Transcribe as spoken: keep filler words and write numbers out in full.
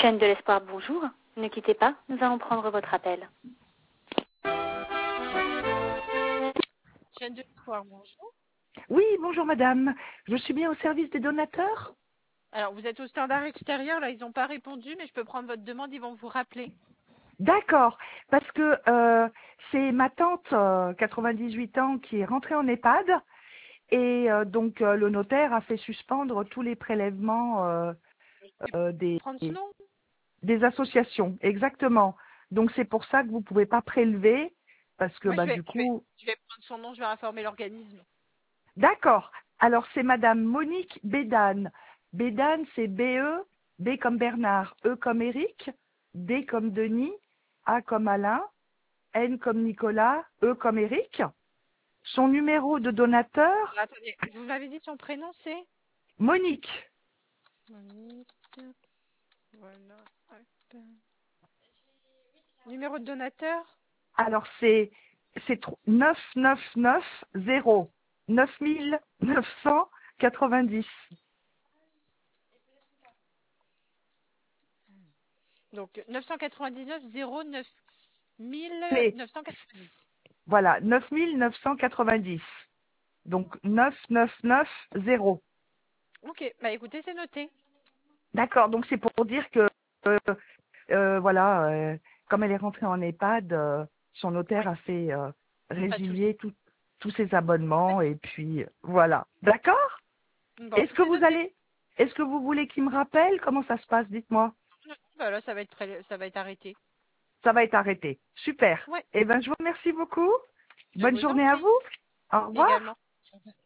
Chaîne de l'espoir, bonjour. Ne quittez pas, nous allons prendre votre appel. Chaîne de l'espoir, bonjour. Oui, bonjour madame. Je suis bien au service des donateurs? Alors, vous êtes au standard extérieur, là, ils n'ont pas répondu, mais je peux prendre votre demande, ils vont vous rappeler. D'accord, parce que euh, c'est ma tante, euh, quatre-vingt-dix-huit ans, qui est rentrée en EHPAD et euh, donc euh, le notaire a fait suspendre tous les prélèvements euh, euh, des, Prendre son nom? des associations. Exactement. Donc c'est pour ça que vous ne pouvez pas prélever parce que Oui, je bah, vais, du je, vais, coup... je vais prendre son nom, je vais informer l'organisme. D'accord. Alors c'est madame Monique Bédane. Bédane, c'est B E, B comme Bernard, E comme Éric, D comme Denis, A comme Alain, N comme Nicolas, E comme Éric. Son numéro de donateur, Alors, attendez, vous m'avez dit son prénom, c'est Monique. Monique. Voilà. Hop. Numéro de donateur? Alors c'est c'est neuf neuf neuf zéro neuf neuf cent quatre-vingt-dix. Donc, neuf cent quatre-vingt-dix-neuf zéro neuf C'est neuf cent quatre-vingt-dix. voilà neuf neuf cent quatre-vingt-dix. Donc neuf neuf neuf zéro. Ok, bah écoutez, c'est noté. D'accord, donc c'est pour dire que, euh, euh, voilà, euh, comme elle est rentrée en EHPAD, euh, son Oui, notaire a fait euh, pas de souci. résilier tout- tous ses abonnements et puis euh, voilà. D'accord? Bon, Est-ce que c'est vous noté. allez, est-ce que vous voulez qu'il me rappelle? Comment ça se passe? Dites-moi. Voilà, ça va être, pré- ça va être arrêté. Ça va être arrêté. Super. Ouais, Eh bien, je vous remercie beaucoup. je Bonne vous en journée à prie. vous. Au revoir. Également.